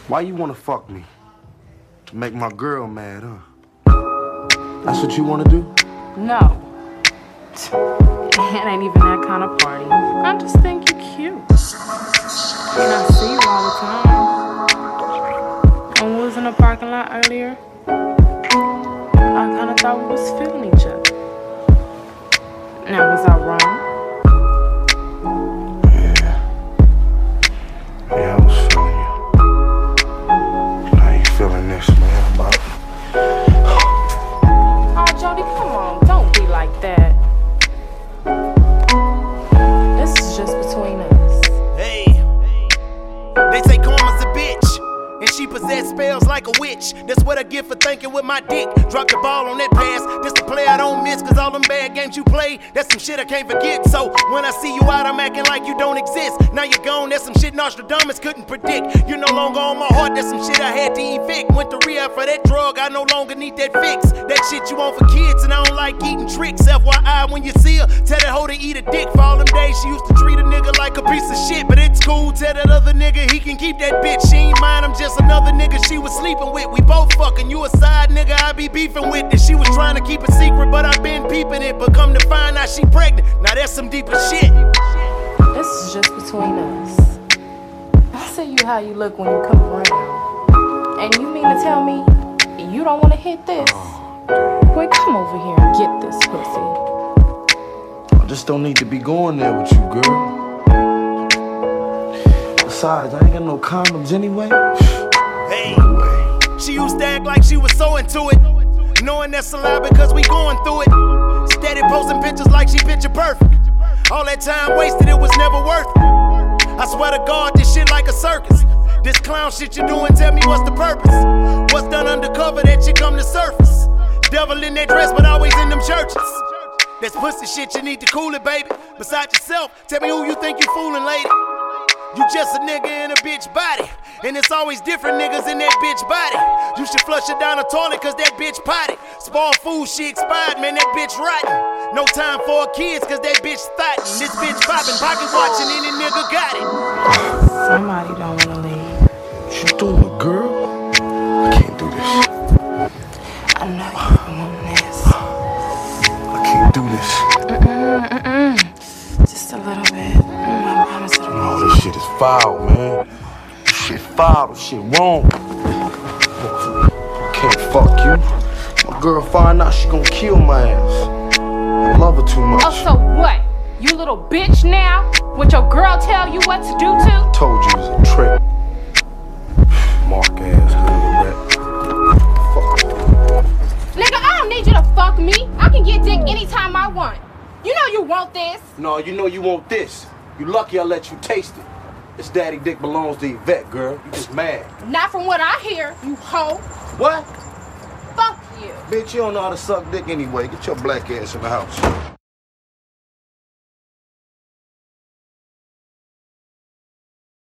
Why you wanna fuck me? To make my girl mad, huh? That's what you wanna do? No. It ain't even that kind of party. I just think you're cute. And I see you all the time. When we was in the parking lot earlier, I kinda thought we was feeling each other. Now, was I wrong? Yeah, I was feeling you. How you feeling this, man? About Oh, Jody, come on. Don't be like that. This is just between us. Hey, they say karma's a bitch, and she possess spells like a witch. That's what I get for thinking with my dick. Drop the ball on that pass. This the play I don't miss, cause all them bad games you play, that's some shit I can't forget. So when I see you out, I'm acting like you don't exist. Now you're gone, that's some shit Nostradamus couldn't predict. You're no longer on my heart, that's some shit I had to evict. Went to rehab for that drug, I no longer need that fix. That shit you want for kids, and I don't like eating tricks. FYI, when you see her, tell that hoe to eat a dick. For all them days she used to treat a nigga like a piece of shit, but it's cool, tell that other nigga he can keep that bitch. She ain't mine, I'm just another nigga she was sleeping with. We both fucking, you a side nigga I be beefing with. And she was trying to keep it secret, but I been peeping it. But come to find out she pregnant, now that's some deeper shit. This is just between us. I see you how you look when you come around. And you mean to tell me you don't want to hit this? Boy, come over here and get this pussy. I just don't need to be going there with you, girl. Besides, I ain't got no condoms anyway. Hey, she used to act like she was so into it, knowing that's a lie because we going through it. Steady posting pictures like she picture perfect. All that time wasted, it was never worth it. I swear to God, this shit like a circus. This clown shit you doing, tell me what's the purpose? What's done undercover that shit come to surface? Devil in that dress, but always in them churches. That's pussy shit, you need to cool it, baby. Besides yourself, tell me who you think you fooling, lady. You just a nigga in a bitch body, and it's always different niggas in that bitch body. You should flush it down the toilet, cause that bitch potty. Spoiled food, she expired, man, that bitch rotten. No time for her kids, cause that bitch thottin'. This bitch poppin', pocket watching, any nigga got it. Somebody don't want to leave. What you doing, girl? I can't do this. I know you want this. I can't do this. Just a little bit. I promise it'll be. Oh, this shit is foul, man. This shit foul, this shit wrong. Can't fuck you. My girl find out, she gon' kill my ass. I love her too much. Oh, so what? You little bitch now? What your girl tell you what to do to? Told you it was a trick. Mark ass hood rat. Fuck. Nigga, I don't need you to fuck me. I can get dick anytime I want. You know you want this. No, you know you want this. You lucky I let you taste it. This daddy dick belongs to Yvette, girl. You just mad. Not from what I hear, you hoe. What? Fuck you. Bitch, you don't know how to suck dick anyway. Get your black ass in the house.